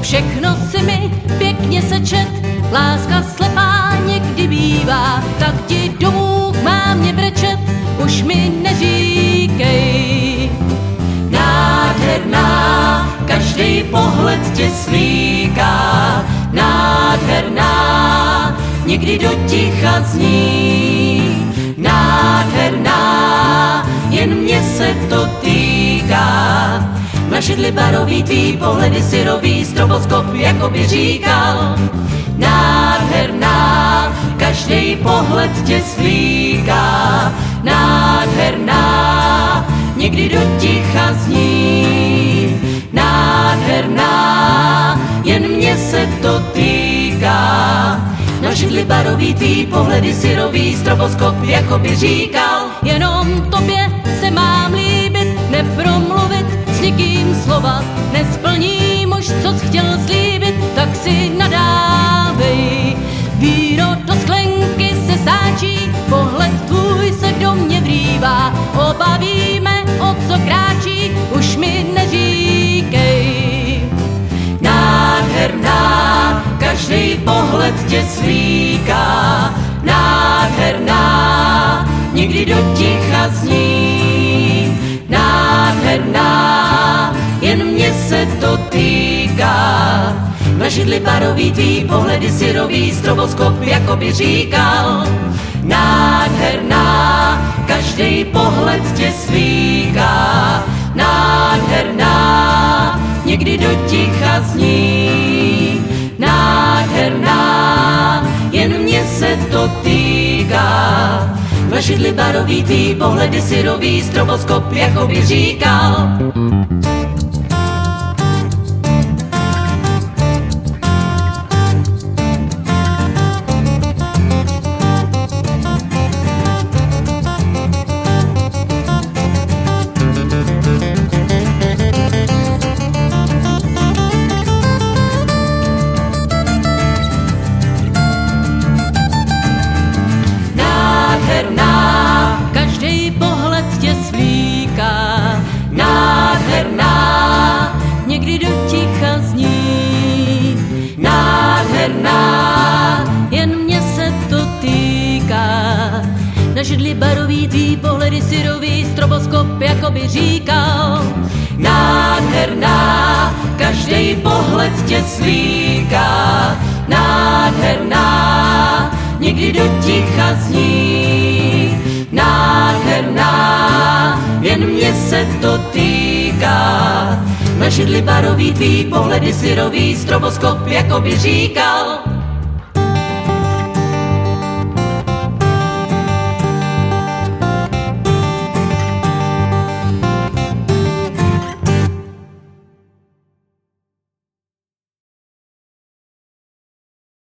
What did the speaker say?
všechno si mi pěkně sečet, láska slepá někdy bývá, tak ti domů má mě brečet, už mi neříkej. Nádherná, každý pohled tě slíká, nádherná, někdy do ticha zní. Nádherná, jen mě se to týká, na židli barový tvý pohledy syrový, stroboskop jako by říkal. Nádherná, každý pohled tě slíká, nádherná, někdy do ticha zní. Nádherná, jen mě se to týká, na židli barový tvý pohledy syrový, stroboskop jako by říkal. Jenom tobě se mám líbit, nepromluvit s nikým slova, nesplním už, co jsi chtěl slíbit, tak si nadávej. Víno do sklenky se sáčí, pohled tvůj se do mě vrývá, oba víme, o co kráčí, už mi neříkej. Nádherná, každý pohled tě slíká, nádherná, někdy do ticha zní. Nádherná, jen mě se to týká, na židli barový tvý pohledy syrový, stroboskop jako by říkal. Nádherná, každý pohled tě slíká, nádherná, někdy do ticha zní. Nádherná, jen mě se to týká, na židli barový tvý pohledy syrový, stroboskop jako by říkal. Nádherná, každý pohled tě svlíká, nádherná, někdy do ticha zní. Nádherná, jen mě se to týká, na židli barový tvý pohledy syrový, stroboskop jako by říkal. Nádherná, každý pohled tě slíká, nádherná, někdy do ticha zní. Nádherná, jen mě se to týká, na židli barový tvý pohledy syrový, stroboskop jako by říkal.